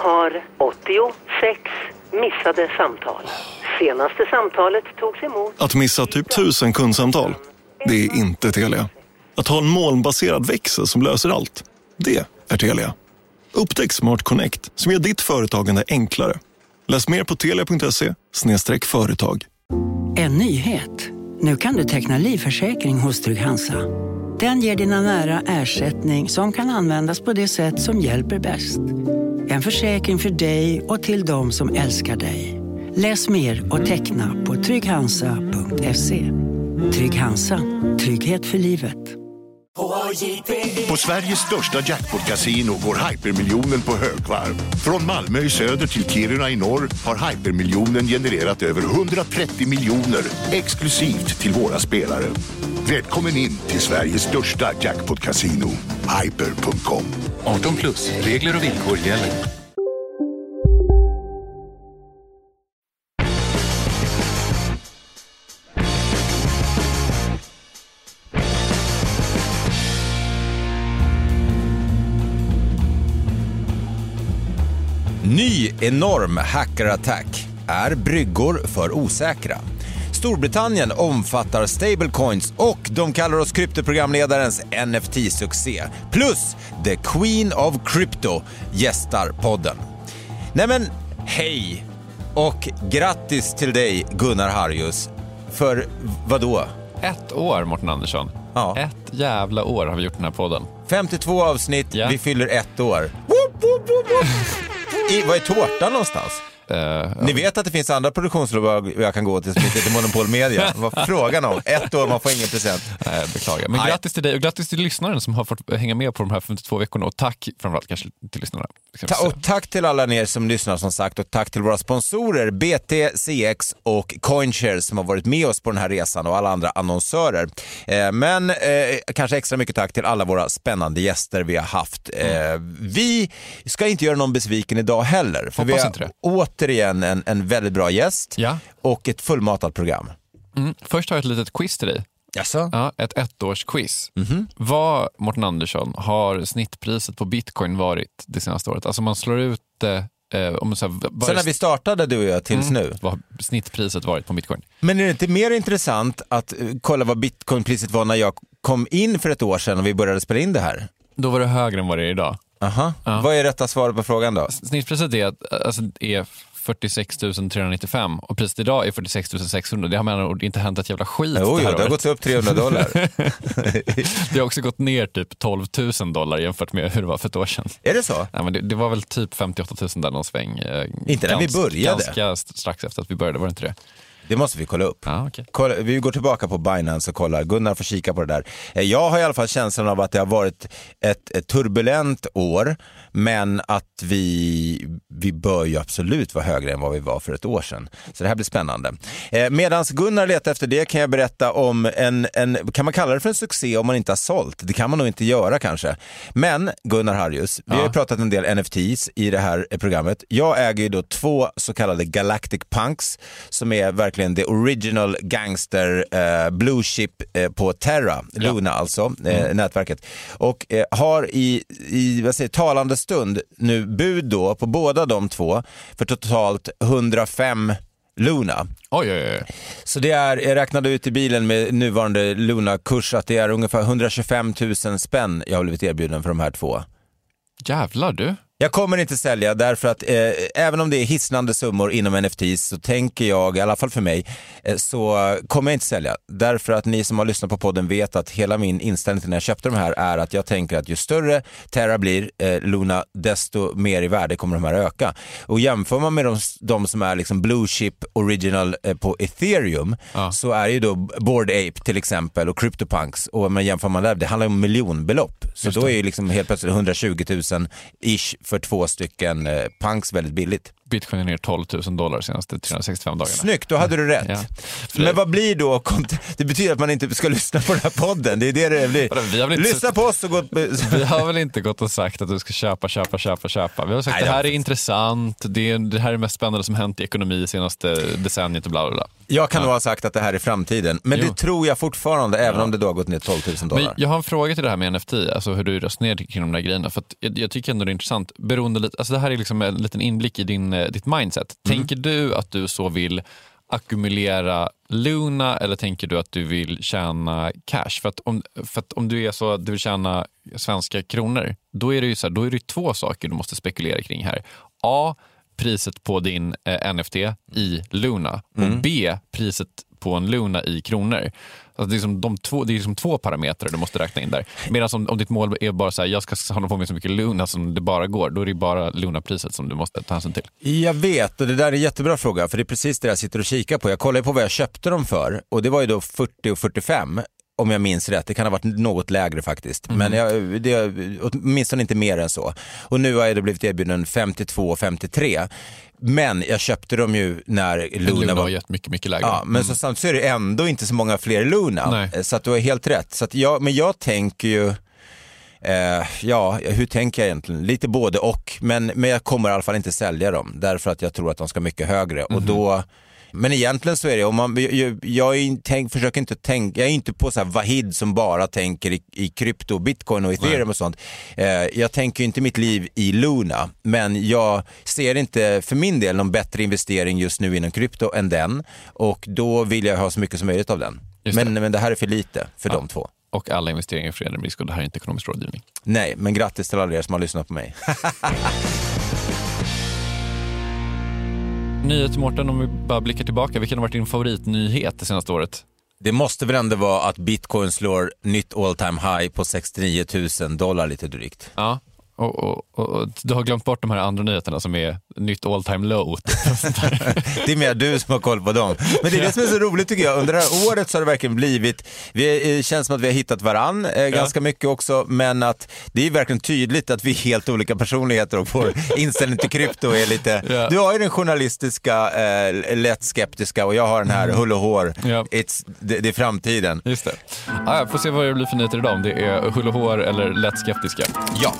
har 86 missade samtal. Senaste samtalet togs emot. Att missa typ 1000 kundsamtal, det är inte Telia. Att ha en molnbaserad växel som löser allt, det är Telia. Upptäck Smart Connect som gör ditt företagande enklare. Läs mer på telia.se/företag. En nyhet. Nu kan du teckna livförsäkring hos Trygg-Hansa. Den ger dina nära ersättning som kan användas på det sätt som hjälper bäst. En försäkring för dig och till de som älskar dig. Läs mer och teckna på trygghansa.se. Trygg-Hansa. Trygghet för livet. På Sveriges största jackpot-casino går hypermiljonen på högvarv. Från Malmö i söder till Kiruna i norr har hypermiljonen genererat över 130 miljoner exklusivt till våra spelare. Välkommen in till Sveriges största jackpot-casino, hyper.com. 18+, regler och villkor gäller. Ny enorm hackerattack. Är bryggor för osäkra? Storbritannien omfattar stablecoins och de kallar oss kryptoprogramledarens NFT-succé. Plus The Queen of Crypto gästar podden. Nej men, hej och grattis till dig Gunnar Harjus. För vad då? 1 år, Mårten Andersson. Ja. 1 jävla år har vi gjort den här podden. 52 avsnitt, ja. Vi fyller 1 år. Woop, woop, woop, woop. Vad är tårtan någonstans? Ni vet att det finns andra produktionsbolag jag kan gå till som heter Monopol Media. Vad frågan om? 1 år, man får ingen present. Nej, beklagar. Men grattis till dig och grattis till lyssnaren som har fått hänga med på de här 52 veckorna. Och tack framförallt kanske till lyssnarna. Och tack till alla er som lyssnar som sagt. Och tack till våra sponsorer BTCX och CoinShares som har varit med oss på den här resan och alla andra annonsörer. Men kanske extra mycket tack till alla våra spännande gäster vi har haft. Vi ska inte göra någon besviken idag heller. För vi har återigen en väldigt bra gäst och ett fullmatat program. Först har jag ett litet quiz till dig. Jaså? Ja, ett 1-årsquiz. Vad, Mårten Andersson, har snittpriset på bitcoin varit det senaste året? Alltså man slår ut det om så här, sen när vi startade du och jag tills nu. Vad har snittpriset varit på bitcoin? Men är det inte mer intressant att kolla vad bitcoinpriset var när jag kom in för 1 år sedan och vi började spela in det här? Då var det högre än vad det är idag. Aha. Ja. Vad är rätta svaret på frågan då? Snittpriset är 46 395 och priset idag är 46 600. Det har man inte hänt ett jävla skit. Jo, det har gått upp $300. Det har också gått ner typ $12,000 jämfört med hur det var för 1 år sedan. Är det så? Ja, men det var väl typ 58 000 där någon sväng. Inte när vi började. Ganska strax efter att vi började, var det inte det? Det måste vi kolla upp. Ja, okay. Vi går tillbaka på Binance och kollar. Gunnar får kika på det där. Jag har i alla fall känslan av att det har varit ett turbulent år, men att vi bör ju absolut vara högre än vad vi var för 1 år sedan. Så det här blir spännande. Medans Gunnar letar efter det kan jag berätta om kan man kalla det för en succé om man inte har sålt? Det kan man nog inte göra kanske. Men Gunnar Harjus, vi har ju pratat en del NFTs i det här programmet. Jag äger ju då 2 så kallade Galactic Punks som är verkligen the original gangster blue chip på Terra, Luna alltså, nätverket. Och har i vad säger, talande stund nu bud då på båda de 2 för totalt 105 Luna. Oj. Så det är, jag räknade ut i bilen med nuvarande Luna-kurs att det är ungefär 125 000 spänn jag har blivit erbjuden för de här 2. Jävlar du. Jag kommer inte sälja därför att även om det är hisnande summor inom NFTs så tänker jag, i alla fall för mig, så kommer jag inte sälja. Därför att ni som har lyssnat på podden vet att hela min inställning till när jag köpte de här är att jag tänker att ju större Terra blir, Luna, desto mer i värde kommer de här öka. Och jämför man med de som är liksom blue chip original på Ethereum så är ju då Bored Ape till exempel och CryptoPunks, och man jämför man där, det handlar om miljonbelopp. Så då är ju liksom helt plötsligt 120 000 ish för 2 stycken punks väldigt billigt. Bitcoin är ner $12,000 senaste 365 dagarna. Snyggt, då hade du rätt. Ja. Men vad blir då? Det betyder att man inte ska lyssna på den här podden. Det är det blir. Lyssna på oss och gå... Vi har väl inte gått och sagt att du ska köpa. Vi har sagt att det här är intressant. Det här är det mest spännande som hänt i ekonomi senaste decenniet och bla bla bla. Jag kan nog ha sagt att det här är framtiden. Men det tror jag fortfarande, även om det då har gått ner $12,000. Men jag har en fråga till det här med NFT. Alltså hur du resonerar kring de där grejerna. För att jag tycker ändå det är intressant. Beroende lite, alltså det här är liksom en liten inblick i ditt mindset. Tänker du att du så vill ackumulera Luna eller tänker du att du vill tjäna cash? För att om du är så att du vill tjäna svenska kronor, då är det ju så här, då är det 2 saker du måste spekulera kring här. A, priset på din NFT i Luna och B, priset på en Luna i kronor. Alltså det är liksom 2 parametrar du måste räkna in där. Medan om ditt mål är bara så här, jag ska hålla på med så mycket Luna som det bara går, då är det bara Luna-priset som du måste ta hänsyn till. Jag vet, och det där är en jättebra fråga, för det är precis det jag sitter och kikar på. Jag kollar på vad jag köpte dem för, och det var ju då 40 och 45, om jag minns rätt. Det kan ha varit något lägre faktiskt. Men det åtminstone inte mer än så. Och nu har det blivit erbjuden 52 och 53. Men jag köpte dem ju när Luna var gett mycket lägre. Ja, men så samtidigt så är det ändå inte så många fler Luna. Nej. Så att du har helt rätt. Så att men jag tänker ju hur tänker jag egentligen? Lite både och. Men jag kommer i alla fall inte sälja dem. Därför att jag tror att de ska mycket högre. Och då... Men egentligen så är det, om försöker inte tänka, jag är inte på så här Vahid som bara tänker i krypto, bitcoin och ethereum och sånt. Jag tänker inte mitt liv i Luna, men jag ser inte för min del någon bättre investering just nu inom krypto än den, och då vill jag ha så mycket som möjligt av den. Men det här är för lite för de 2. Och alla investeringar är förenade med risk, och det här är inte ekonomisk rådgivning. Nej, men grattis till alla er som har lyssnat på mig. Nyhet, Mårten, om vi bara blickar tillbaka. Vilken har varit din favoritnyhet det senaste året? Det måste väl ändå vara att Bitcoin slår nytt all time high på $69,000 lite drygt. Ja. Och du har glömt bort de här andra nyheterna som är nytt all time low. Det är mer du som har koll på dem. Men det är det som är så roligt tycker jag. Under det här året så har det verkligen blivit, känns som att vi har hittat varann ganska mycket också, men att det är verkligen tydligt att vi är helt olika personligheter och vår inställning till krypto är lite... Du har ju den journalistiska, lätt skeptiska, och jag har den här hull och hår. Det är framtiden. Just det. Jag får se vad det blir för nyheter idag, om det är hull och hår eller lätt skeptiska. Ja.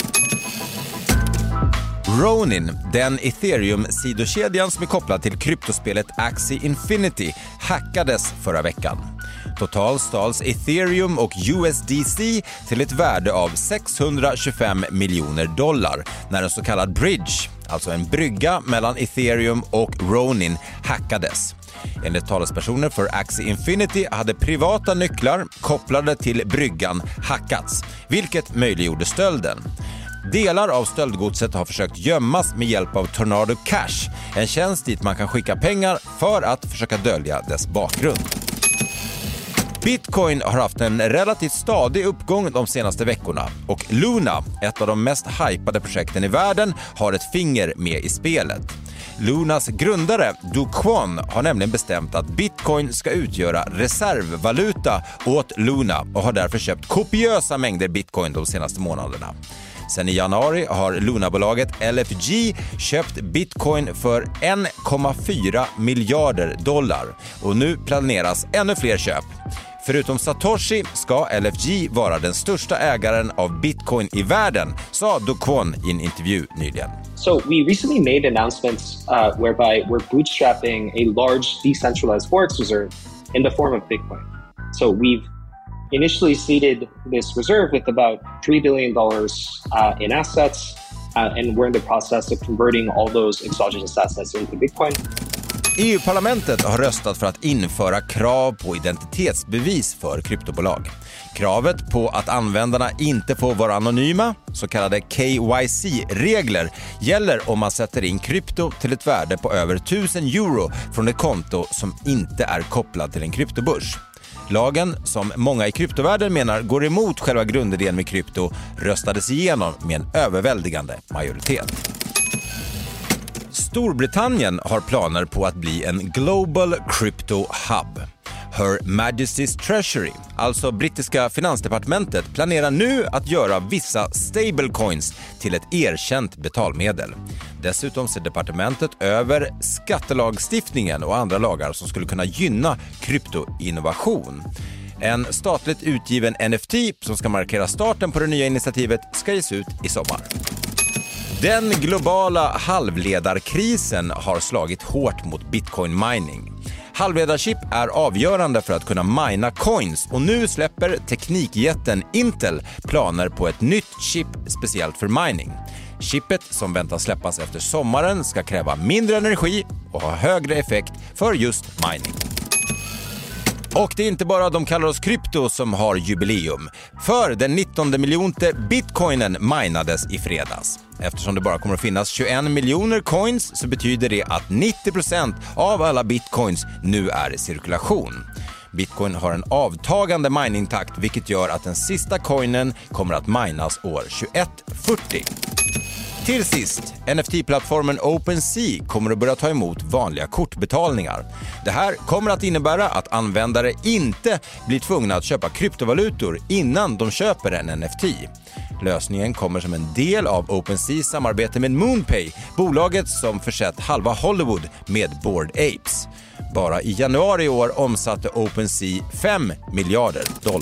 Ronin, den Ethereum-sidokedjan som är kopplad till kryptospelet Axie Infinity, hackades förra veckan. Totalt stals Ethereum och USDC till ett värde av $625 miljoner när en så kallad bridge, alltså en brygga mellan Ethereum och Ronin, hackades. Enligt talespersoner för Axie Infinity hade privata nycklar kopplade till bryggan hackats, vilket möjliggjorde stölden. Delar av stöldgodset har försökt gömmas med hjälp av Tornado Cash, en tjänst dit man kan skicka pengar för att försöka dölja dess bakgrund. Bitcoin har haft en relativt stadig uppgång de senaste veckorna, och Luna, ett av de mest hypade projekten i världen, har ett finger med i spelet. Lunas grundare Do Kwon har nämligen bestämt att Bitcoin ska utgöra reservvaluta åt Luna och har därför köpt kopiösa mängder Bitcoin de senaste månaderna. Sen i januari har Luna-bolaget LFG köpt Bitcoin för $1,4 miljarder och nu planeras ännu fler köp. Förutom Satoshi ska LFG vara den största ägaren av Bitcoin i världen, sa Do Kwon i en intervju nyligen. So we recently made announcements whereby we're bootstrapping a large decentralized forex reserve in the form of Bitcoin. So we've initially seeded this reserve with about $3 billion in assets, and we're in the process of converting all those exogenous assets into Bitcoin. EU-parlamentet har röstat för att införa krav på identitetsbevis för kryptobolag. Kravet på att användarna inte får vara anonyma, så kallade KYC-regler, gäller om man sätter in krypto till ett värde på över €1,000 från ett konto som inte är kopplad till en kryptobörs. Lagen, som många i kryptovärlden menar går emot själva grundidén med krypto, röstades igenom med en överväldigande majoritet. Storbritannien har planer på att bli en Global Crypto Hub. Her Majesty's Treasury, alltså brittiska finansdepartementet, planerar nu att göra vissa stablecoins till ett erkänt betalmedel. Dessutom ser departementet över skattelagstiftningen och andra lagar som skulle kunna gynna kryptoinnovation. En statligt utgiven NFT som ska markera starten på det nya initiativet ska ges ut i sommar. Den globala halvledarkrisen har slagit hårt mot bitcoin mining. Halvledarchip är avgörande för att kunna mina coins och nu släpper teknikjätten Intel planer på ett nytt chip speciellt för mining. Chippet som väntas släppas efter sommaren ska kräva mindre energi och ha högre effekt för just mining. Och det är inte bara de kallar oss krypto som har jubileum. För den 19 miljonte bitcoinen minades i fredags. Eftersom det bara kommer att finnas 21 miljoner coins så betyder det att 90% av alla bitcoins nu är i cirkulation. Bitcoin har en avtagande miningtakt vilket gör att den sista coinen kommer att minas år 2140. Till sist, NFT-plattformen OpenSea kommer att börja ta emot vanliga kortbetalningar. Det här kommer att innebära att användare inte blir tvungna att köpa kryptovalutor innan de köper en NFT. Lösningen kommer som en del av OpenSeas samarbete med MoonPay, bolaget som försett halva Hollywood med Bored Apes. Bara i januari i år omsatte OpenSea $5 miljarder.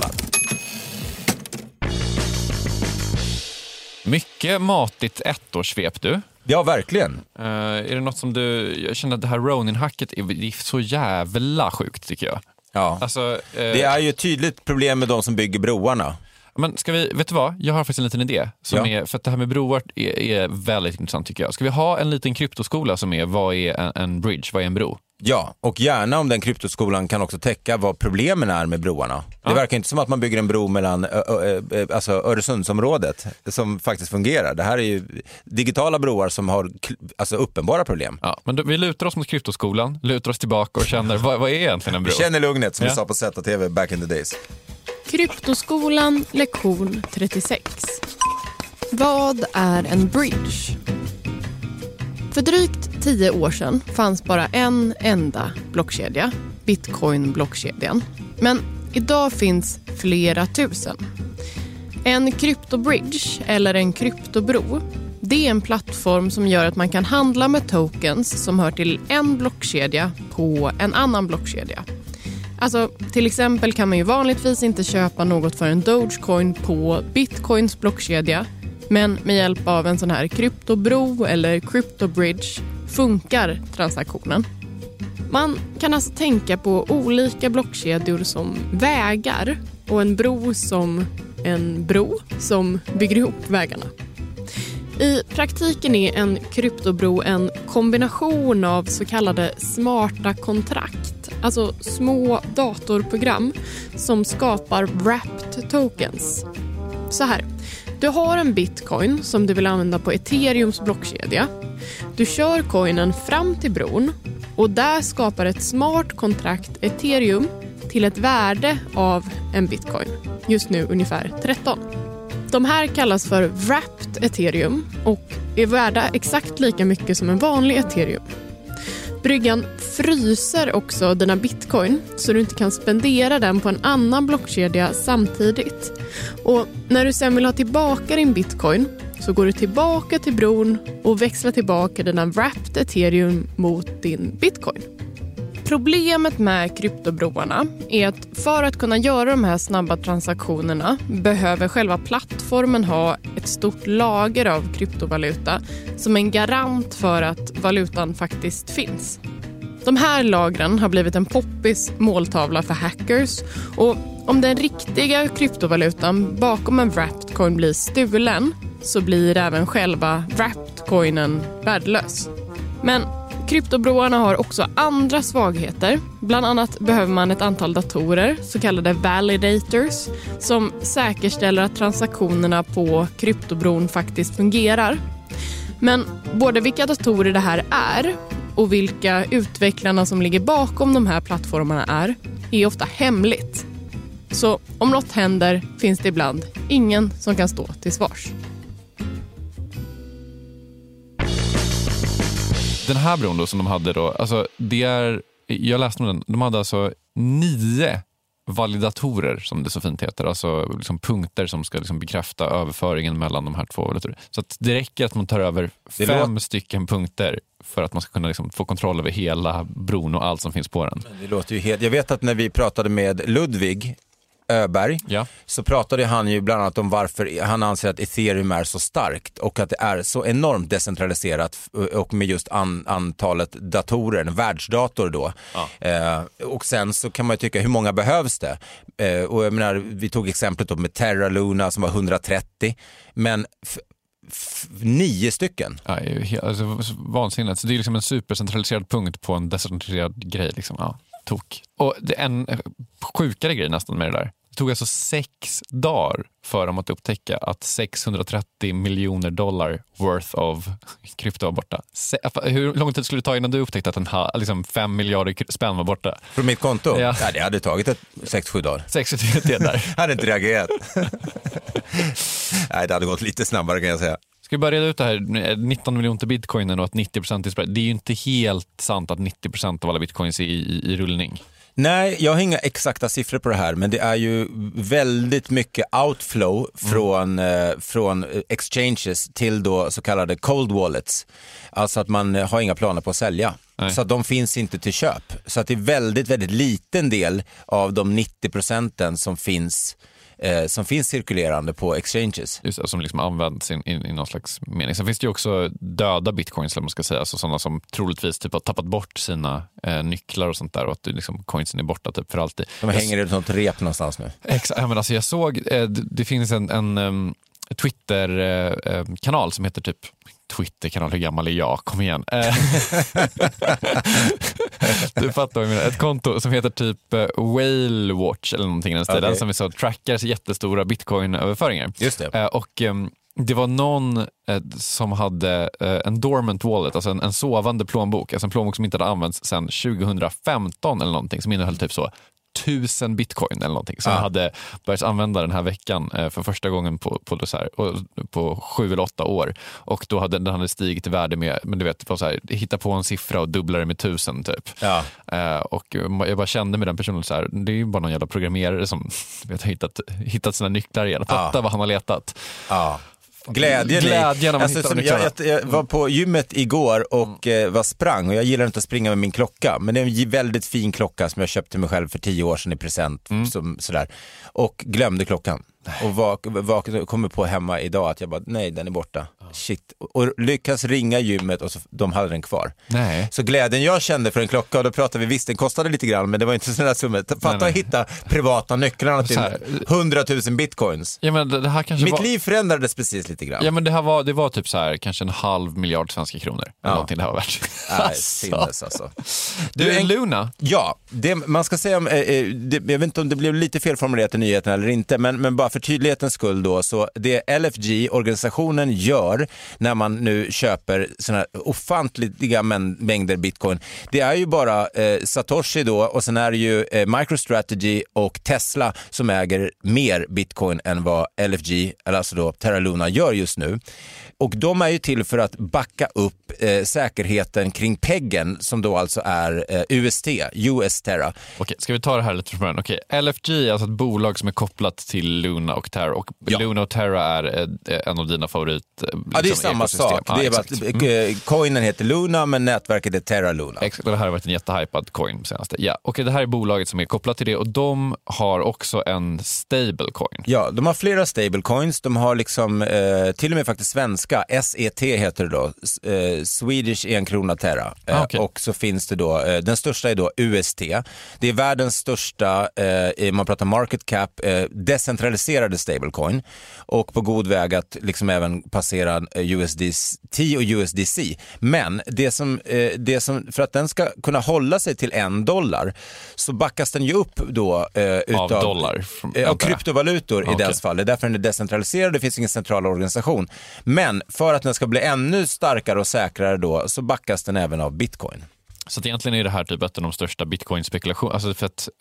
Mycket matigt ettårssvep du. Ja, verkligen. Är det något som jag känner att det här Ronin-hacket är så jävla sjukt tycker jag. Ja, alltså, det är ju ett tydligt problem med de som bygger broarna. Men vet du vad? Jag har faktiskt en liten idé som är, för att det här med broar är väldigt intressant tycker jag. Ska vi ha en liten kryptoskola som är, vad är en bridge, vad är en bro? Ja, och gärna om den kryptoskolan kan också täcka vad problemen är med broarna. Ja. Det verkar inte som att man bygger en bro mellan alltså Öresundsområdet som faktiskt fungerar. Det här är ju digitala broar som har alltså uppenbara problem. Ja, men vi lutar oss mot kryptoskolan, lutar oss tillbaka och känner, vad är egentligen en bro? Vi känner lugnet som vi sa på ZTV back in the days. Kryptoskolan, lektion 36. Vad är en bridge? För drygt 10 år sedan fanns bara en enda blockkedja, Bitcoin-blockkedjan. Men idag finns flera tusen. En kryptobridge eller en kryptobro, det är en plattform som gör att man kan handla med tokens som hör till en blockkedja på en annan blockkedja. Alltså, till exempel kan man ju vanligtvis inte köpa något för en Dogecoin på Bitcoins blockkedja. Men med hjälp av en sån här kryptobro eller kryptobridge funkar transaktionen. Man kan alltså tänka på olika blockkedjor som vägar och en bro som bygger ihop vägarna. I praktiken är en kryptobro en kombination av så kallade smarta kontrakt, alltså små datorprogram som skapar wrapped tokens. Så här. Du har en bitcoin som du vill använda på Ethereums blockkedja. Du kör coinen fram till bron och där skapar ett smart kontrakt Ethereum till ett värde av en bitcoin. Just nu ungefär 13. De här kallas för wrapped Ethereum och är värda exakt lika mycket som en vanlig Ethereum. Bryggan fryser också dina bitcoin så du inte kan spendera den på en annan blockkedja samtidigt. Och när du sen vill ha tillbaka din bitcoin så går du tillbaka till bron och växlar tillbaka dina wrapped Ethereum mot din bitcoin. Problemet med kryptobroarna är att för att kunna göra de här snabba transaktionerna behöver själva plattformen ha ett stort lager av kryptovaluta som en garant för att valutan faktiskt finns. De här lagren har blivit en poppis måltavla för hackers och om den riktiga kryptovalutan bakom en wrapped coin blir stulen så blir även själva wrapped coinen värdelös. Men kryptobroarna har också andra svagheter. Bland annat behöver man ett antal datorer, så kallade validators, som säkerställer att transaktionerna på kryptobron faktiskt fungerar. Men både vilka datorer det här är och vilka utvecklarna som ligger bakom de här plattformarna är ofta hemligt. Så om något händer finns det ibland ingen som kan stå till svars. Den här bron då som de hade då, alltså jag läste om den, de hade alltså 9 validatorer som det så fint heter, alltså liksom punkter som ska liksom bekräfta överföringen mellan de här två validatorer. Så att det räcker att man tar över 5 stycken punkter för att man ska kunna liksom få kontroll över hela bron och allt som finns på den. Det låter ju helt... Jag vet att när vi pratade med Ludvig Öberg så pratade han ju bland annat om varför han anser att Ethereum är så starkt och att det är så enormt decentraliserat och med just antalet datorer, en världsdator då. Och sen så kan man ju tycka, hur många behövs det? Och jag menar, vi tog exemplet då med Terra Luna som var 130, men 9 stycken. Ja, alltså, vansinnigt. Så det är liksom en supercentraliserad punkt på en decentraliserad grej liksom. Ja, tok. Och det är en sjukare grej nästan med det där. Det tog alltså 6 dagar för dem att upptäcka att $630 miljoner worth of krypto var borta. Hur lång tid skulle det ta innan du upptäckte att liksom 5 miljarder spänn var borta? Från mitt konto? Ja, det hade tagit 6-7 dagar. 6-7 dagar. Hade inte reagerat. Nej, det hade gått lite snabbare kan jag säga. Ska vi bara reda ut det här 19 miljoner bitcoiner och att 90% är spread. Det är ju inte helt sant att 90% av alla bitcoins är i rullning. Nej, jag har inga exakta siffror på det här, men det är ju väldigt mycket outflow från exchanges till då så kallade cold wallets. Alltså att man har inga planer på att sälja. Nej. Så att de finns inte till köp. Så att det är väldigt, väldigt liten del av de 90% som finns cirkulerande på exchanges. Just det, som liksom används i någon slags mening. Sen finns det ju också döda bitcoins, eller man ska säga, alltså sådana som troligtvis typ har tappat bort sina nycklar och sånt där, och att liksom coinsen är borta typ för alltid. De hänger i ett sånt rep någonstans nu. Exakt, men alltså jag såg, det finns en Twitter-kanal som heter typ Twitter-kanal, hur gammal är jag? Kom igen. Du fattar vad jag menar. Ett konto som heter typ Whale Watch eller någonting i den stilen, som vi så trackar jättestora bitcoin-överföringar. Just det. Och det var någon som hade en dormant wallet, alltså en sovande plånbok, alltså en plånbok som inte hade använts sedan 2015 eller någonting, som innehöll typ så 1000 bitcoin eller någonting, som hade börjat använda den här veckan för första gången på 7 eller 8 år, och då hade den stigit i värde med, men du vet, så här, hitta på en siffra och dubbla det med 1000 typ. Och jag bara kände med den personen så här, det är ju bara någon jävla programmerare som vet, hittat sina nycklar igen. Fatta vad han har letat. Glädjen alltså, jag var på gymmet igår och sprang, och jag gillar inte att springa med min klocka, men det är en väldigt fin klocka som jag köpte till mig själv för 10 år sedan i present, sådär, och glömde klockan. Och kommer på hemma idag att jag bara, nej, den är borta. Shit. Och lyckas ringa gymmet och så, de hade den kvar. Nej. Så glädjen jag kände för en klocka, och då pratade vi, visst den kostade lite grann, men det var inte sådana summor. Fatta att hitta privata nycklarna till 100 000 bitcoins. Ja, men det här kanske mitt liv förändrades precis lite grann. Ja, men det var typ så här, kanske 500 miljoner svenska kronor. Någonting det här var värt. Sinnes alltså. Du, Luna? Ja, man ska säga, jag vet inte om det blev lite felformulerat i nyheten eller inte, men bara för tydlighetens skull då, så det LFG-organisationen gör när man nu köper såna här ofantliga mängder bitcoin, det är ju bara Satoshi då, och sen är det ju MicroStrategy och Tesla som äger mer bitcoin än vad LFG, eller alltså då Terra Luna, gör just nu. Och de är ju till för att backa upp säkerheten kring PEGen, som då alltså är UST, US Terra. Okej, ska vi ta det här lite från början? Okej, LFG är alltså ett bolag som är kopplat till Luna och Terra, och Luna och Terra är en av dina favorit det är samma sak. Det är bara att coinen heter Luna, men nätverket är Terra Luna. Exakt, och det här har varit en jättehypad coin senaste. Ja, okej, det här är bolaget som är kopplat till det, och de har också en stablecoin. Ja, de har flera stablecoins. De har liksom till och med faktiskt svenska, SET heter det då, Swedish 1 krona Terra. Och så finns det då, den största är då UST. Det är världens största, man pratar market cap, decentraliserade stablecoin, och på god väg att liksom även passera USDT och USDC. Men det som för att den ska kunna hålla sig till $1 så backas den ju upp då utav dollar av kryptovalutor i dess fall. Det är därför den är decentraliserad, det finns ingen central organisation. Men för att den ska bli ännu starkare och säkrare då, så backas den även av bitcoin. Så att egentligen är det här typ ett av de största bitcoin-spekulationer. Alltså för att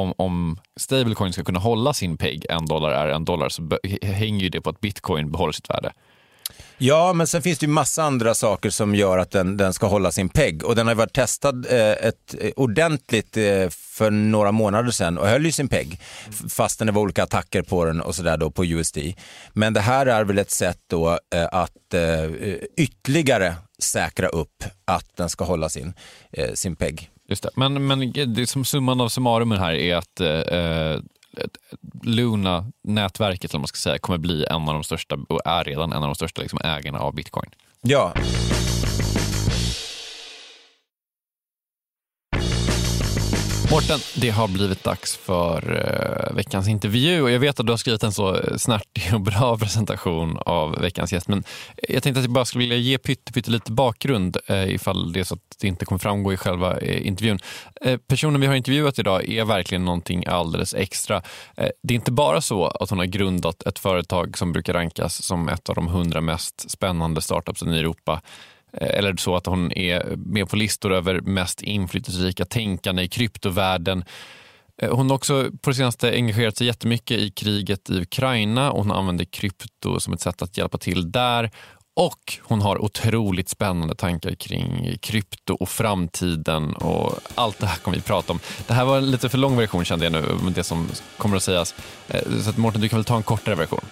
om stablecoin ska kunna hålla sin peg, $1 är $1, så hänger ju det på att bitcoin behåller sitt värde. Ja, men sen finns det ju massa andra saker som gör att den ska hålla sin pegg. Och den har varit testad ordentligt för några månader sedan och höll ju sin pegg. Fastän det var olika attacker på den och sådär då på USD. Men det här är väl ett sätt då att ytterligare säkra upp att den ska hålla sin pegg. Just det. Men det som summan av summarum här är att Luna-nätverket, eller man ska säga, kommer bli en av de största och är redan en av de största liksom, ägarna av Bitcoin. Ja. Mårten, det har blivit dags för veckans intervju och jag vet att du har skrivit en så snärtig och bra presentation av veckans gäst, men jag tänkte att jag bara skulle vilja ge pytte lite bakgrund ifall det är så att det inte kommer framgå i själva intervjun. Personen vi har intervjuat idag är verkligen någonting alldeles extra. Det är inte bara så att hon har grundat ett företag som brukar rankas som ett av de 100 mest spännande startupsen i Europa, eller så att hon är med på listor över mest inflytelserika tänkande i kryptovärlden. Hon har också på det senaste engagerat sig jättemycket i kriget i Ukraina och hon använder krypto som ett sätt att hjälpa till där. Och hon har otroligt spännande tankar kring krypto och framtiden och allt det här kommer vi prata om. Det här var en lite för lång version kände jag nu med det som kommer att sägas. Så att Mårten, du kan väl ta en kortare version.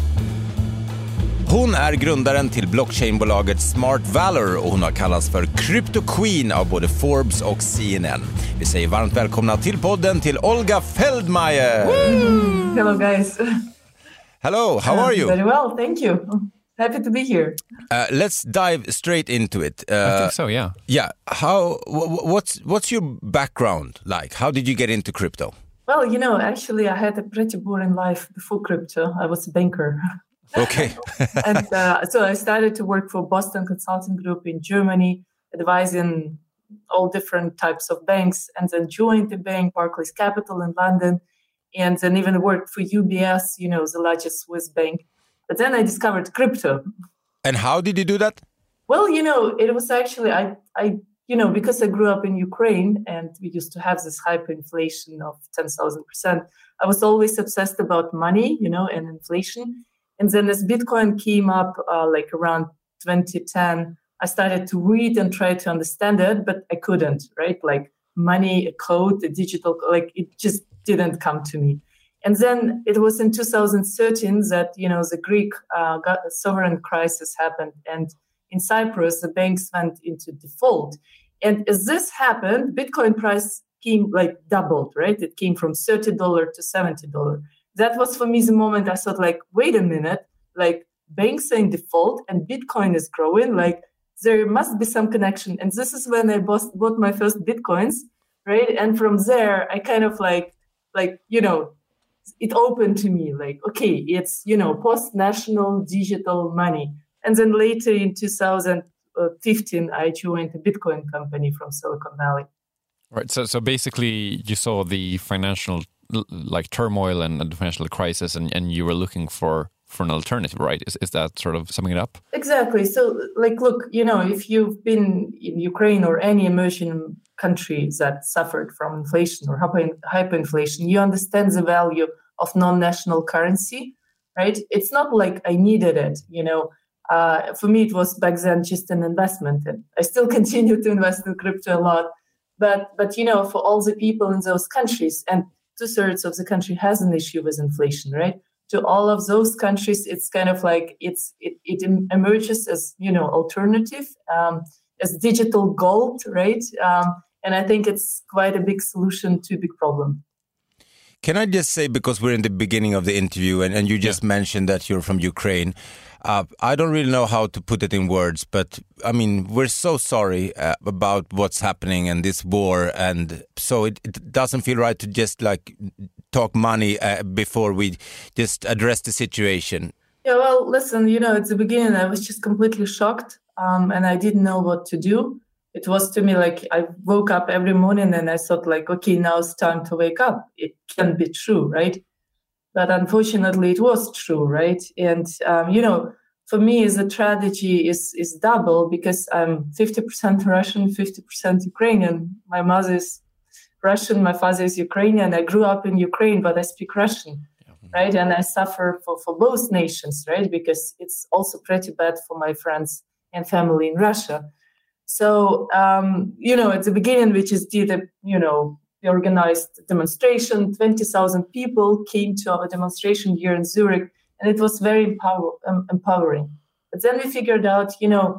Hon är grundaren till blockchainbolaget Smart Valor och hon har kallats för Crypto Queen av både Forbes och CNN. Vi säger varmt välkomna till podden till Olga Feldmeier. Woo! Hello guys. Hello, how are you? Very well, thank you. Happy to be here. Let's dive straight into it. I think so, yeah. Yeah, what's your background like? How did you get into crypto? Well, you know, actually I had a pretty boring life before crypto. I was a banker. Okay. And so I started to work for Boston Consulting Group in Germany, advising all different types of banks, and then joined the bank, Barclays Capital in London, and then even worked for UBS, you know, the largest Swiss bank. But then I discovered crypto. And how did you do that? Well, you know, it was actually, I you know, because I grew up in Ukraine and we used to have this hyperinflation of 10,000%, I was always obsessed about money, you know, and inflation. And then as Bitcoin came up like around 2010, I started to read and try to understand it, but I couldn't, right? Like money, a code, a digital, like it just didn't come to me. And then it was in 2013 that, you know, the Greek sovereign crisis happened. And in Cyprus, the banks went into default. And as this happened, Bitcoin price came like doubled, right? It came from $30 to $70. That was for me the moment I thought like, wait a minute, like banks are in default and Bitcoin is growing, like there must be some connection. And this is when I bought my first Bitcoins, right? And from there, I kind of like, you know, it opened to me like, okay, it's, you know, post-national digital money. And then later in 2015, I joined a Bitcoin company from Silicon Valley. Right. So basically you saw the financial like turmoil and the financial crisis and you were looking for an alternative, right? Is that sort of summing it up? Exactly. So like, look, you know, if you've been in Ukraine or any emerging country that suffered from inflation or hyperinflation, you understand the value of non-national currency, right? It's not like I needed it, you know. For me, it was back then just an investment. And I still continue to invest in crypto a lot. But you know, for all the people in those countries, and 2/3 of the country has an issue with inflation, right? To all of those countries, it's kind of like it emerges as, you know, alternative, as digital gold, right? And I think it's quite a big solution to a big problem. Can I just say, because we're in the beginning of the interview and you just mentioned that you're from Ukraine, I don't really know how to put it in words, but I mean, we're so sorry about what's happening in this war. And so it doesn't feel right to just like talk money before we just address the situation. Yeah, well, listen, you know, at the beginning, I was just completely shocked and I didn't know what to do. It was to me like I woke up every morning and I thought like, okay, now it's time to wake up. It can be true, right? But unfortunately, it was true, right? And, you know, for me, the tragedy is double because I'm 50% Russian, 50% Ukrainian. My mother is Russian, my father is Ukrainian. I grew up in Ukraine, but I speak Russian. right? And I suffer for both nations, right? Because it's also pretty bad for my friends and family in Russia. So, at the beginning, we just did we organized a demonstration. 20,000 people came to our demonstration here in Zurich, and it was very empowering. But then we figured out,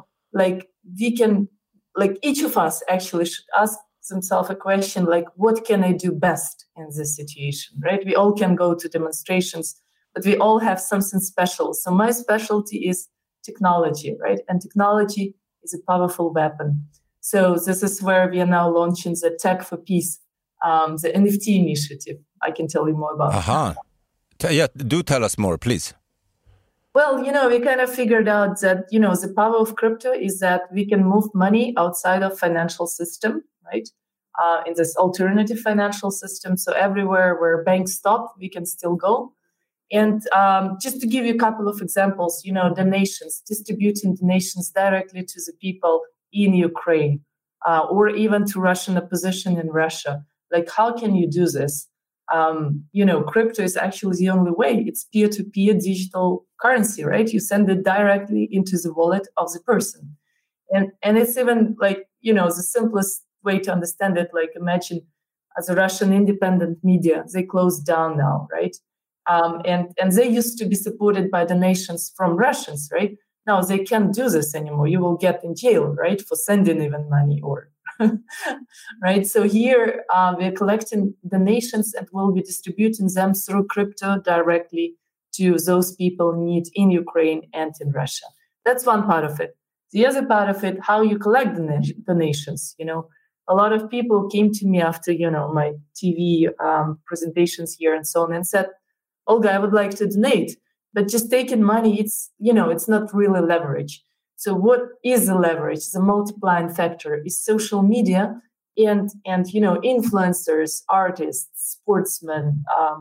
we can, each of us actually should ask themselves a question, what can I do best in this situation, right? We all can go to demonstrations, but we all have something special. So my specialty is technology, right? And technology is a powerful weapon. So this is where we are now launching the Tech for Peace, the NFT initiative. I can tell you more about it. Do tell us more, please. Well, we kind of figured out that, the power of crypto is that we can move money outside of financial system, right? In this alternative financial system. So everywhere where banks stop, we can still go. And just to give you a couple of examples, donations, distributing donations directly to the people in Ukraine, or even to Russian opposition in Russia. How can you do this? Crypto is actually the only way. It's peer-to-peer digital currency, right? You send it directly into the wallet of the person. And it's even the simplest way to understand it, imagine as a Russian independent media, they closed down now, right? And they used to be supported by donations from Russians, right? Now they can't do this anymore. You will get in jail, right, for sending even money or, right? So here we're collecting donations and we'll be distributing them through crypto directly to those people in need in Ukraine and in Russia. That's one part of it. The other part of it, how you collect donations, a lot of people came to me after, my TV presentations here and so on and said, Olga, I would like to donate, but just taking money, it's not really leverage. So what is the leverage? The multiplying factor is social media and influencers, artists, sportsmen,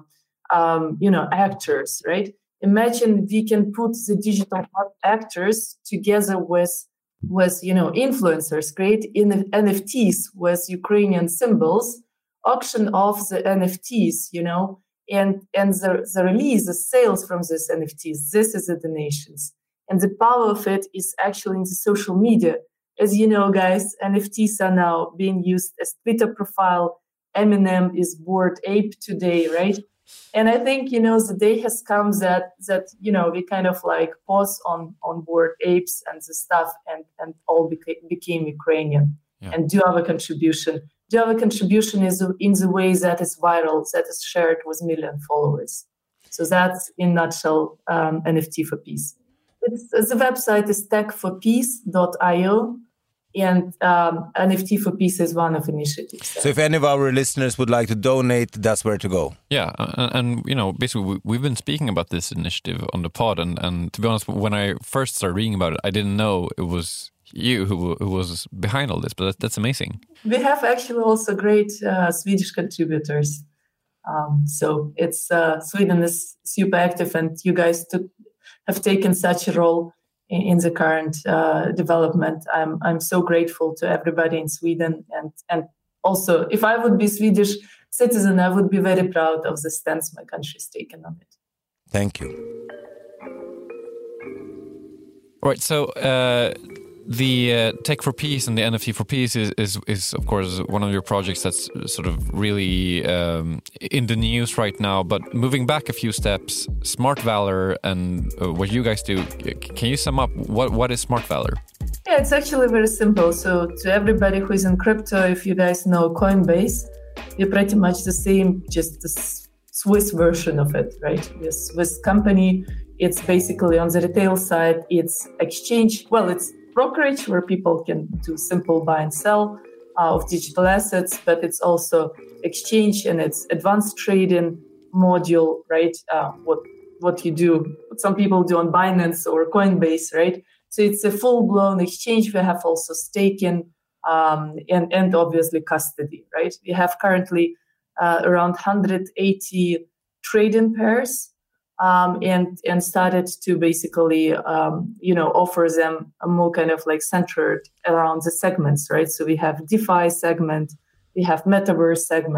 actors, right? Imagine we can put the digital actors together with influencers, create NFTs with Ukrainian symbols, auction off the NFTs, and the release, the sales from these NFTs. This is the donations. And the power of it is actually in the social media. As you know, guys, NFTs are now being used as Twitter profile. Eminem is Bored Ape today, right? And I think, the day has come that we kind of pause on Bored Apes and the stuff and all became Ukrainian and do our contribution. Do our contribution is in the way that is viral, that is shared with million followers. So that's, in a nutshell, NFT for Peace. The website is techforpeace.io, and NFT for Peace is one of initiatives. So if any of our listeners would like to donate, that's where to go. Yeah, and basically we've been speaking about this initiative on the pod, and to be honest, when I first started reading about it, I didn't know it was you who was behind all this, but that's amazing. We have actually also great Swedish contributors. So it's Sweden is super active, and you guys have taken such a role in the current development. I'm so grateful to everybody in Sweden, and also if I would be Swedish citizen, I would be very proud of the stance my country has taken on it. Thank you. All right, so the Tech for Peace and the NFT for Peace is of course one of your projects that's sort of really in the news right now. But moving back a few steps, Smart Valor and what you guys do, can you sum up what is Smart Valor? Yeah, it's actually very simple. So to everybody who is in crypto, if you guys know Coinbase, we're pretty much the same, just the Swiss version of it, right? The Swiss company, it's basically on the retail side, it's exchange. Well, it's brokerage where people can do simple buy and sell of digital assets, but it's also exchange and it's advanced trading module, right? What you do, what some people do on Binance or Coinbase, right? So it's a full-blown exchange. We have also staking and obviously custody, right? We have currently around 180 trading pairs. And started to basically, offer them a more kind of centered around the segments, right? So we have DeFi segment, we have Metaverse segment,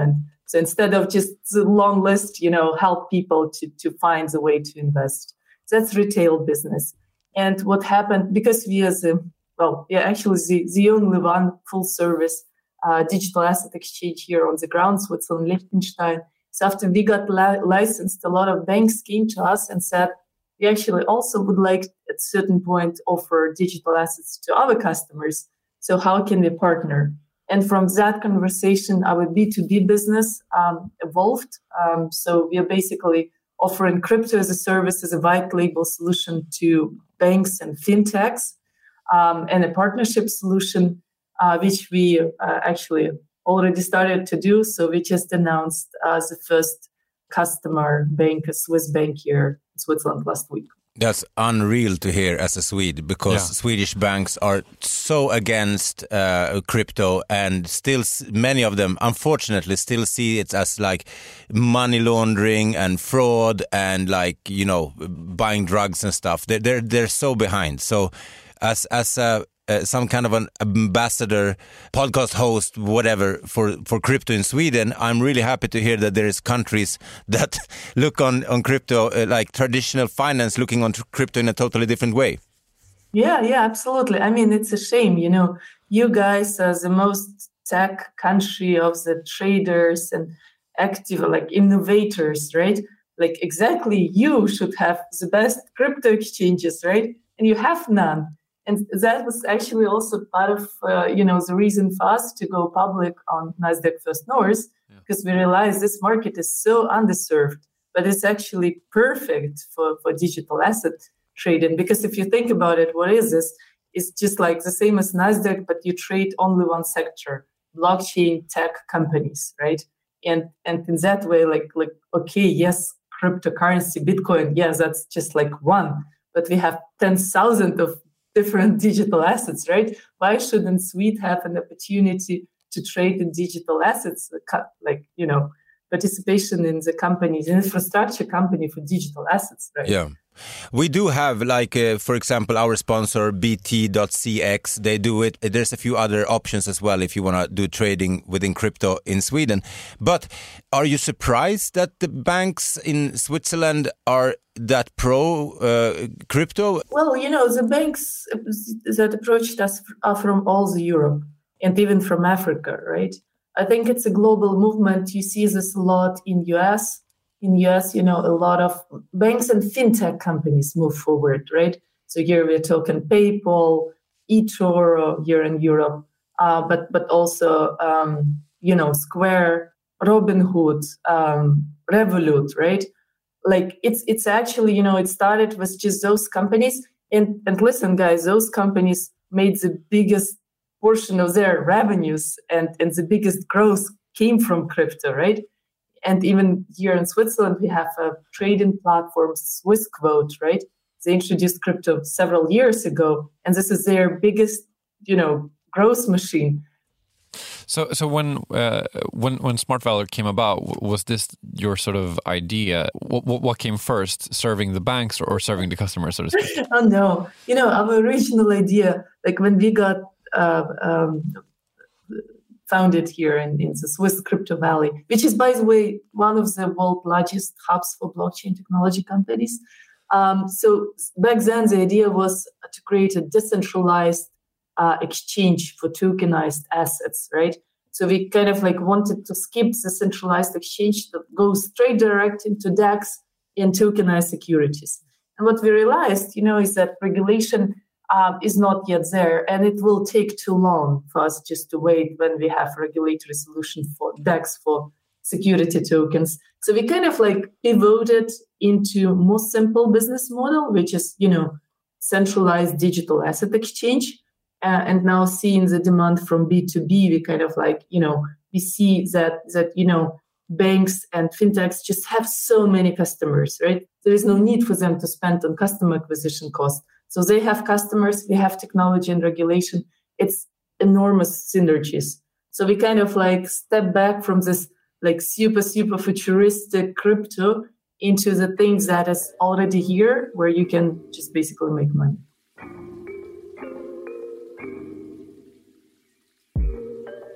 So instead of just the long list, help people to find the way to invest. That's retail business. And what happened, because we actually the only one full service digital asset exchange here on the ground, Switzerland, Liechtenstein. So after we got licensed, a lot of banks came to us and said, we actually also would like at a certain point offer digital assets to our customers. So how can we partner? And from that conversation, our B2B business evolved. So we are basically offering crypto as a service, as a white label solution to banks and fintechs, and a partnership solution, which we actually already started to do. So we just announced the first customer bank, a Swiss bank here in Switzerland last week. That's unreal to hear as a Swede, because Swedish banks are so against crypto, and still many of them, unfortunately, still see it as like money laundering and fraud and buying drugs and stuff. They're so behind. So as some kind of an ambassador, podcast host, whatever, for crypto in Sweden, I'm really happy to hear that there is countries that look on crypto, like traditional finance, looking on crypto in a totally different way. Yeah, absolutely. I mean, it's a shame, you guys are the most tech country of the traders and active, innovators, right? Exactly, you should have the best crypto exchanges, right? And you have none. And that was actually also part of, the reason for us to go public on Nasdaq First North, because we realized this market is so underserved, but it's actually perfect for digital asset trading. Because if you think about it, what is this? It's just like the same as Nasdaq, but you trade only one sector, blockchain tech companies, right? And in that way, okay, yes, cryptocurrency, Bitcoin, yes, that's just one, but we have 10,000 of different digital assets, right? Why shouldn't Sweden have an opportunity to trade in digital assets, participation in the company's infrastructure company for digital assets, right? Yeah. We do have, for example, our sponsor, BT.cx, they do it. There's a few other options as well if you want to do trading within crypto in Sweden. But are you surprised that the banks in Switzerland are that pro crypto? Well, the banks that approached us are from all the Europe and even from Africa, right? I think it's a global movement. You see this a lot in US. In US, a lot of banks and fintech companies move forward, right? So here we're talking PayPal, eToro here in Europe, but also, Square, Robinhood, Revolut, right? It's actually, it started with just those companies. And listen, guys, those companies made the biggest portion of their revenues and the biggest growth came from crypto, right? And even here in Switzerland, we have a trading platform, Swissquote, right? They introduced crypto several years ago, and this is their biggest, growth machine. So when Smart Valor came about, was this your sort of idea? What came first, serving the banks or serving the customers, so to speak? Oh no, our original idea, when we got founded here in the Swiss Crypto Valley, which is, by the way, one of the world's largest hubs for blockchain technology companies. So back then, the idea was to create a decentralized exchange for tokenized assets, right? So we kind of wanted to skip the centralized exchange that goes straight direct into DEX and tokenized securities. And what we realized, is that regulation is not yet there, and it will take too long for us just to wait when we have regulatory solution for DEX for security tokens. So we kind of pivoted into more simple business model, which is, centralized digital asset exchange. And now seeing the demand from B2B, we kind of we see that banks and fintechs just have so many customers, right? There is no need for them to spend on customer acquisition costs. So they have customers, we have technology and regulation. It's enormous synergies. So we kind of step back from this super futuristic crypto into the things that is already here, where you can just basically make money.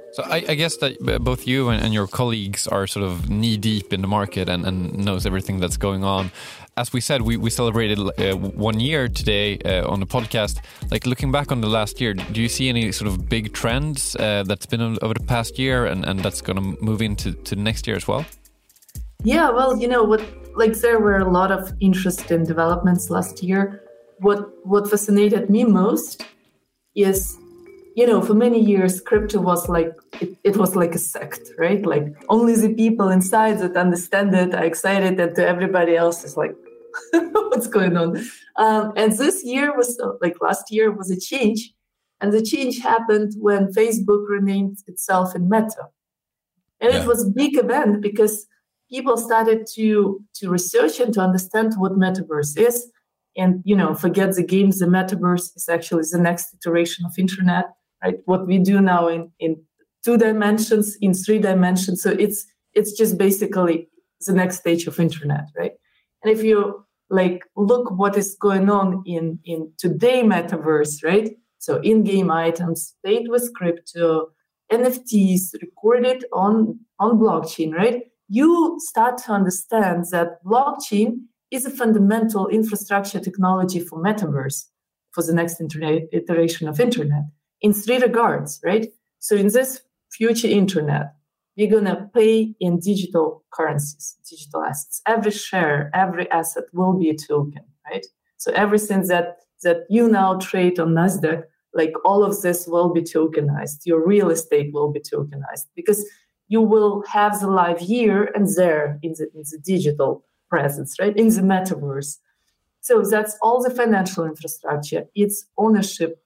So I guess that both you and your colleagues are sort of knee deep in the market and knows everything that's going on. As we said, we celebrated 1 year today on the podcast. Like looking back on the last year, do you see any sort of big trends that's been over the past year and that's going to move into next year as well? Yeah, well, there were a lot of interesting developments last year. What fascinated me most is, for many years, crypto was like, it was like a sect, right? Like only the people inside that understand it are excited, and to everybody else is like, what's going on? And this year last year was a change. And the change happened when Facebook renamed itself in Meta. And It was a big event because people started to research and to understand what metaverse is. And, forget the games, the metaverse is actually the next iteration of internet. Right, what we do now in 2 dimensions, in 3 dimensions. So it's just basically the next stage of internet, right? And if you look what is going on in today metaverse, right? So in-game items paid with crypto, NFTs recorded on blockchain, right? You start to understand that blockchain is a fundamental infrastructure technology for metaverse, for the next iteration of internet. In 3 regards, right? So in this future internet, we're going to pay in digital currencies, digital assets. Every share, every asset will be a token, right? So everything that you now trade on NASDAQ, all of this will be tokenized. Your real estate will be tokenized because you will have the live here and there in the digital presence, right? In the metaverse. So that's all the financial infrastructure. It's ownership,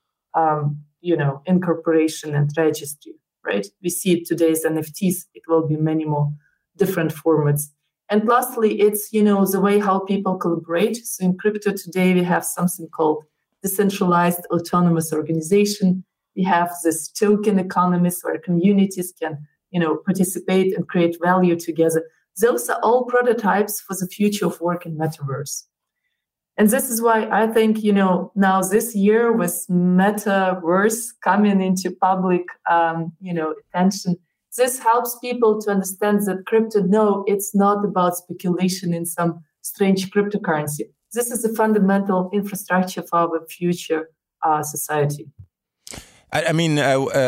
incorporation and registry, right? We see it today as NFTs. It will be many more different formats. And lastly, it's, the way how people collaborate. So in crypto today, we have something called decentralized autonomous organization. We have this token economies where communities can, participate and create value together. Those are all prototypes for the future of work in metaverse. And this is why I think, now this year with metaverse coming into public, attention, this helps people to understand that crypto, no, it's not about speculation in some strange cryptocurrency. This is a fundamental infrastructure for our future society. I mean,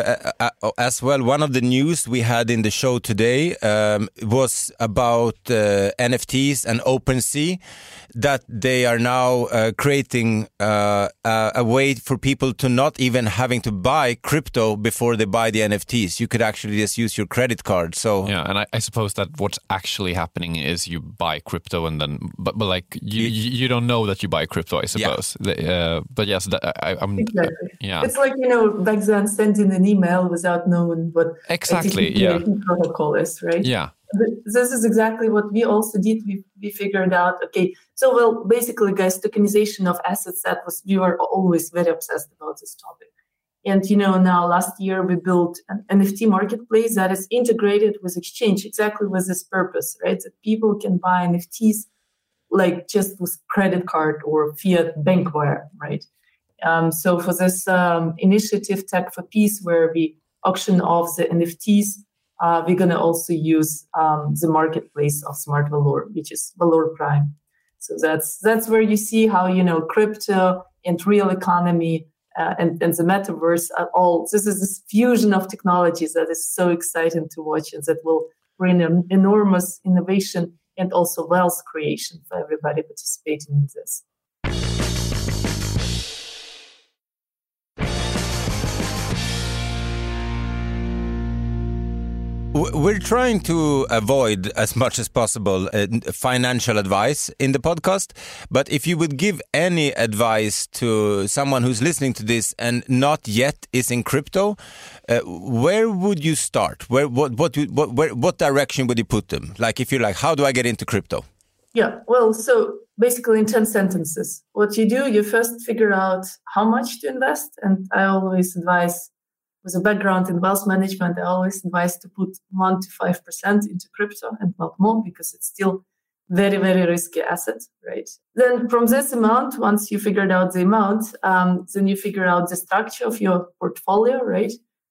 as well, one of the news we had in the show today was about NFTs and OpenSea, that they are now creating a way for people to not even having to buy crypto before they buy the NFTs. You could actually just use your credit card. So yeah, and I suppose that what's actually happening is you buy crypto and then, but you don't know that you buy crypto, I suppose. Yeah. But yes, I'm exactly. Yeah. It's like back then sending an email without knowing what exactly protocol is, right? Yeah. This is exactly what we also did. We figured out, basically, guys, tokenization of assets, we were always very obsessed about this topic. And, now last year we built an NFT marketplace that is integrated with exchange, exactly with this purpose, right? That people can buy NFTs just with credit card or fiat bank wire, right? So for this initiative, Tech for Peace, where we auction off the NFTs, we're going to also use the marketplace of Smart Valor, which is Valor Prime. So that's where you see how, crypto and real economy and the metaverse are all, this is this fusion of technologies that is so exciting to watch and that will bring an enormous innovation and also wealth creation for everybody participating in this. We're trying to avoid as much as possible financial advice in the podcast, but if you would give any advice to someone who's listening to this and not yet is in crypto, where would you start? What direction would you put them? Like if you're like, how do I get into crypto? Yeah, well, so basically in 10 sentences, what you do, you first figure out how much to invest. And I always advise, with a background in wealth management, I always advise to put 1% to 5% into crypto and not more, because it's still very, very risky asset, right? Then from this amount, once you figured out the amount, then you figure out the structure of your portfolio, right?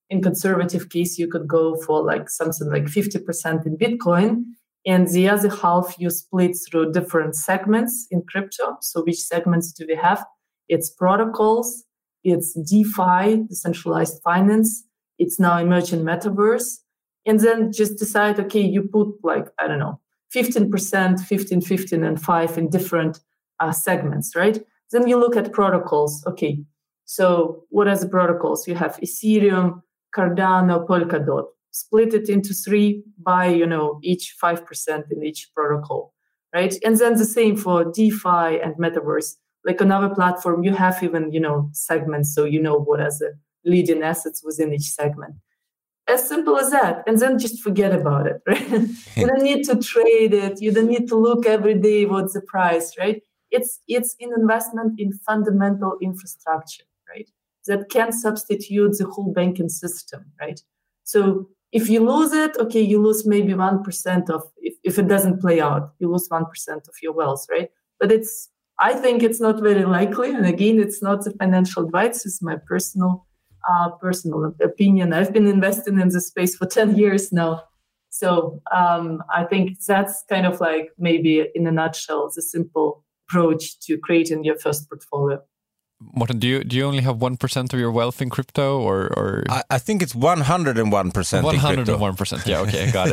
in conservative case, you could go for like something like 50% in Bitcoin, and the other half you split through different segments in crypto. So which segments do we have? It's protocols, it's DeFi, decentralized finance, it's now emerging metaverse. And then just decide, okay, you put like, I don't know, 15%, 15, 15, and 5 in different segments, right? Then you look at protocols. Okay, so what are the protocols? You have Ethereum, Cardano, Polkadot. Split it into 3 by, each 5% in each protocol, right? And then the same for DeFi and Metaverse. Like another platform, you have even, segments, so you know what are the leading assets within each segment. As simple as that. And then just forget about it, right? You don't need to trade it. You don't need to look every day what's the price, right? It's an investment in fundamental infrastructure, right? That can substitute the whole banking system, right? So if you lose it, okay, you lose maybe 1% of, if it doesn't play out, you lose 1% of your wealth, right? But I think it's not very likely. And again, it's not the financial advice, it's my personal opinion. I've been investing in this space for 10 years now. So I think that's kind of like maybe in a nutshell, the simple approach to creating your first portfolio. Morten, do you only have 1% of your wealth in crypto, or? I think it's 101% in crypto. 101%. Yeah, okay, got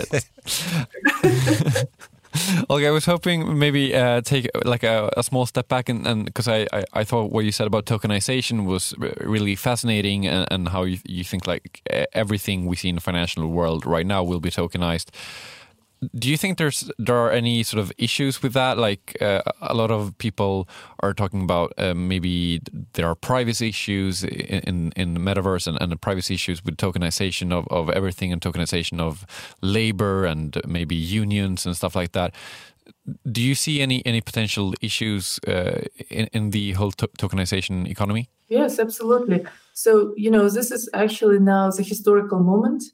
it. Okay, I was hoping maybe take like a small step back and because I thought what you said about tokenization was really fascinating and how you think like everything we see in the financial world right now will be tokenized. Do you think there are any sort of issues with that? Like a lot of people are talking about maybe there are privacy issues in the metaverse and the privacy issues with tokenization of everything and tokenization of labor and maybe unions and stuff like that. Do you see any potential issues in the whole tokenization economy? Yes, absolutely. So, this is actually now the historical moment.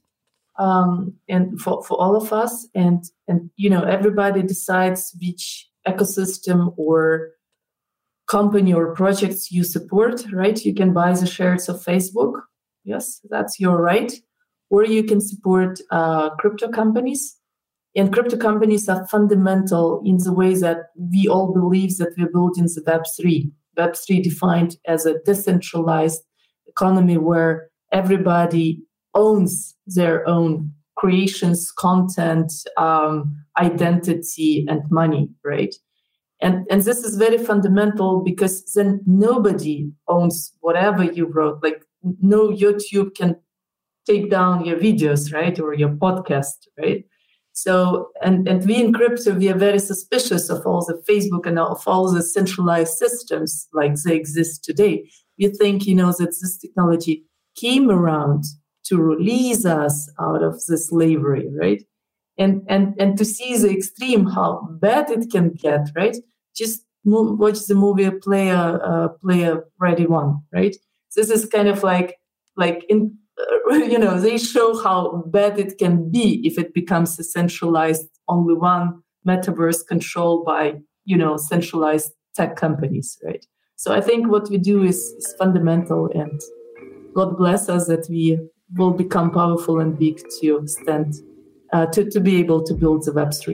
And for all of us, and everybody decides which ecosystem or company or projects you support, right? You can buy the shares of Facebook. Yes, that's your right. Or you can support crypto companies. And crypto companies are fundamental in the way that we all believe that we're building the Web3. Web3 defined as a decentralized economy where everybody owns their own creations, content, identity, and money, right? And this is very fundamental because then nobody owns whatever you wrote. Like no YouTube can take down your videos, right? Or your podcast, right? So, and we in crypto, we are very suspicious of all the Facebook and of all the centralized systems like they exist today. We think, that this technology came around to release us out of the slavery, right? And to see the extreme, how bad it can get, right? Just watch the movie Player Ready One, right? This is kind of like in, they show how bad it can be if it becomes a centralized, only one metaverse controlled by, centralized tech companies, right? So I think what we do is fundamental, and God bless us that we will become powerful and big to stand, to be able to build the Web3.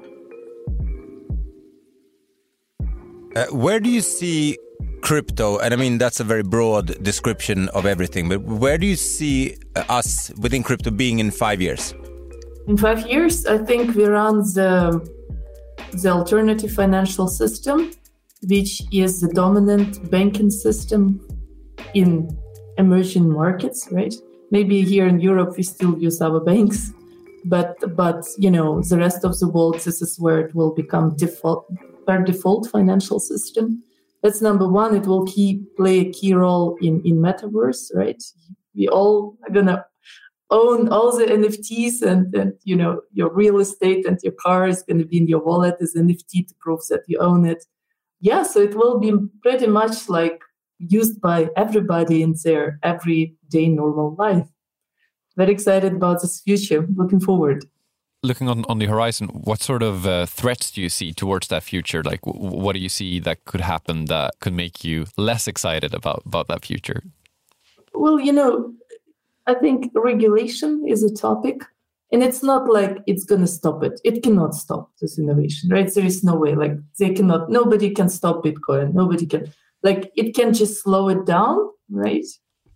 Where do you see crypto? And I mean, that's a very broad description of everything, but where do you see us within crypto being in 5 years? In 5 years, I think we run the alternative financial system, which is the dominant banking system in emerging markets, right? Maybe here in Europe, we still use our banks, but the rest of the world, this is where it will become per default financial system. That's number one. It will play a key role in metaverse, right? We all are gonna own all the NFTs, and your real estate and your car is gonna be in your wallet as NFT to prove that you own it. Yeah, so it will be pretty much like used by everybody in their everyday normal life. Very excited about this future. Looking forward. Looking on the horizon, what sort of threats do you see towards that future? Like, what do you see that could happen that could make you less excited about that future? Well, I think regulation is a topic, and it's not like it's going to stop it. It cannot stop this innovation, right? There is no way. Like nobody can stop Bitcoin. Nobody can. Like it can just slow it down, right?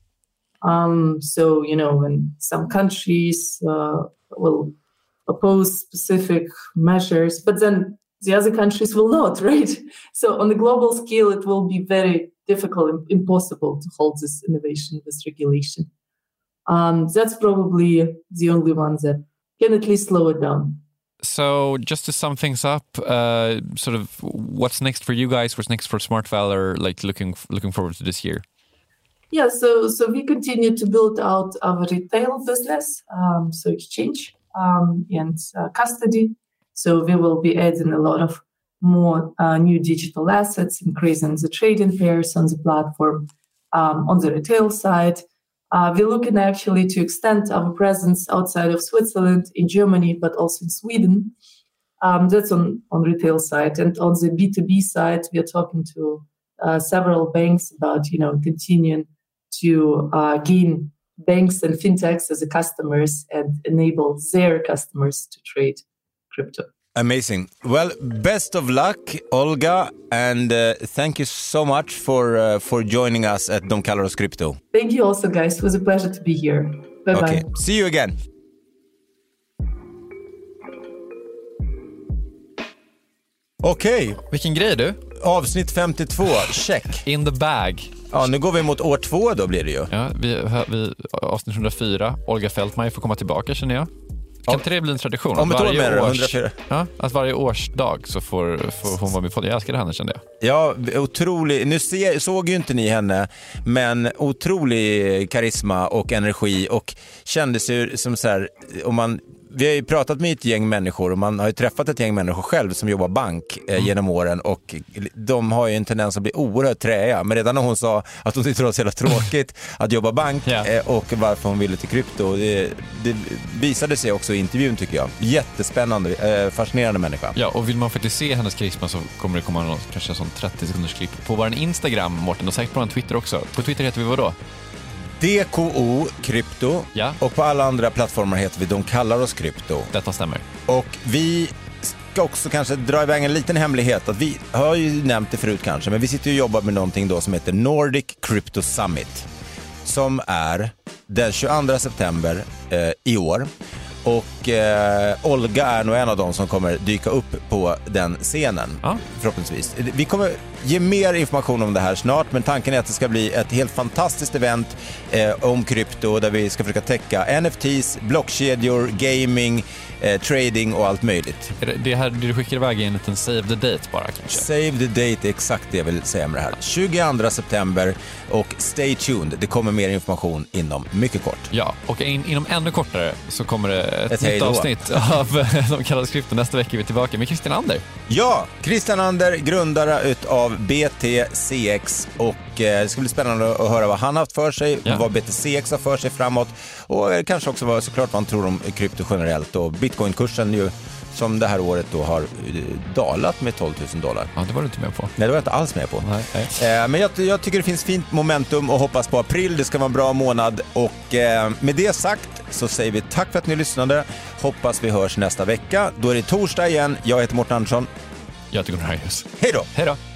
So when some countries will oppose specific measures, but then the other countries will not, right? So on the global scale, it will be very difficult and impossible to hold this innovation with regulation. That's probably the only one that can at least slow it down. So just to sum things up, sort of what's next for you guys? What's next for Smart Valor? Like looking forward to this year. Yeah, so we continue to build out our retail business, so exchange and custody. So we will be adding a lot of more new digital assets, increasing the trading pairs on the platform. On the retail side, we're looking actually to extend our presence outside of Switzerland, in Germany, but also in Sweden. That's on retail side. And on the B2B side, we are talking to several banks about, continuing to gain banks and fintechs as customers and enable their customers to trade crypto. Amazing. Well, best of luck, Olga, and thank you so much for joining us at Don Calaros Crypto. Thank you also, guys. It was a pleasure to be here. Bye-bye. Okay. See you again. Okej. Vilken grej du. Avsnitt 52, check. In the bag. Ja, nu går vi mot år 2 då blir det ju. Ja, vi avsnitt 104. Olga Fältmeier får komma tillbaka, känner jag. Kan inte det bli en tradition? Om ett år med 104. Ja, att varje årsdag så får hon vara med på det. Jag älskar henne, kände jag. Ja, otrolig. Nu såg ju inte ni henne, men otrolig karisma och energi, och kändes ju som så här, vi har ju pratat med ett gäng människor och man har ju träffat ett gäng människor själv som jobbar bank genom åren, och de har ju en tendens att bli oerhört träiga. Men redan när hon sa att hon tyckte det var så jävla tråkigt att jobba bank och varför hon ville till krypto, det visade sig också i intervjun, tycker jag. Jättespännande, fascinerande människa. Ja, och vill man faktiskt se hennes karisma så kommer det komma kanske en sån 30 sekunders klipp på vår Instagram, Mårten, och säkert på en Twitter också. På Twitter heter vi vad då? DKO Krypto, och på alla andra plattformar heter vi De kallar oss Krypto. Detta stämmer. Och vi ska också kanske dra iväg en liten hemlighet, att vi har ju nämnt det förut kanske, men vi sitter och jobbar med någonting då som heter Nordic Crypto Summit, som är den 22 september i år. Och Olga är nog en av dem som kommer dyka upp på den scenen, förhoppningsvis. Vi kommer ge mer information om det här snart, men tanken är att det ska bli ett helt fantastiskt event om krypto, där vi ska försöka täcka NFTs, blockkedjor, gaming, trading och allt möjligt. Det här du skickar iväg en liten save the date bara kanske? Save the date är exakt det jag vill säga med det här. 22 september, och stay tuned. Det kommer mer information inom mycket kort. Ja, och inom ännu kortare så kommer det ett nytt avsnitt av De kallar oss Krypto. Nästa vecka är vi tillbaka med Christian Ander. Ja, Christian Ander, grundare utav BTCX, och det ska bli spännande att höra vad han har haft för sig, vad BTCX har för sig framåt, och kanske också såklart vad han tror om krypto generellt, och bitcoinkursen ju som det här året då har dalat med $12,000. Ja, det var du inte med på. Nej, det var jag inte alls med på. Nej. Men jag tycker det finns fint momentum och hoppas på april. Det ska vara en bra månad, och med det sagt så säger vi tack för att ni lyssnade. Hoppas vi hörs nästa vecka. Då är det torsdag igen. Jag heter Mårten Andersson. Jag heter Gunnar Harjus. Hej då! Hej då!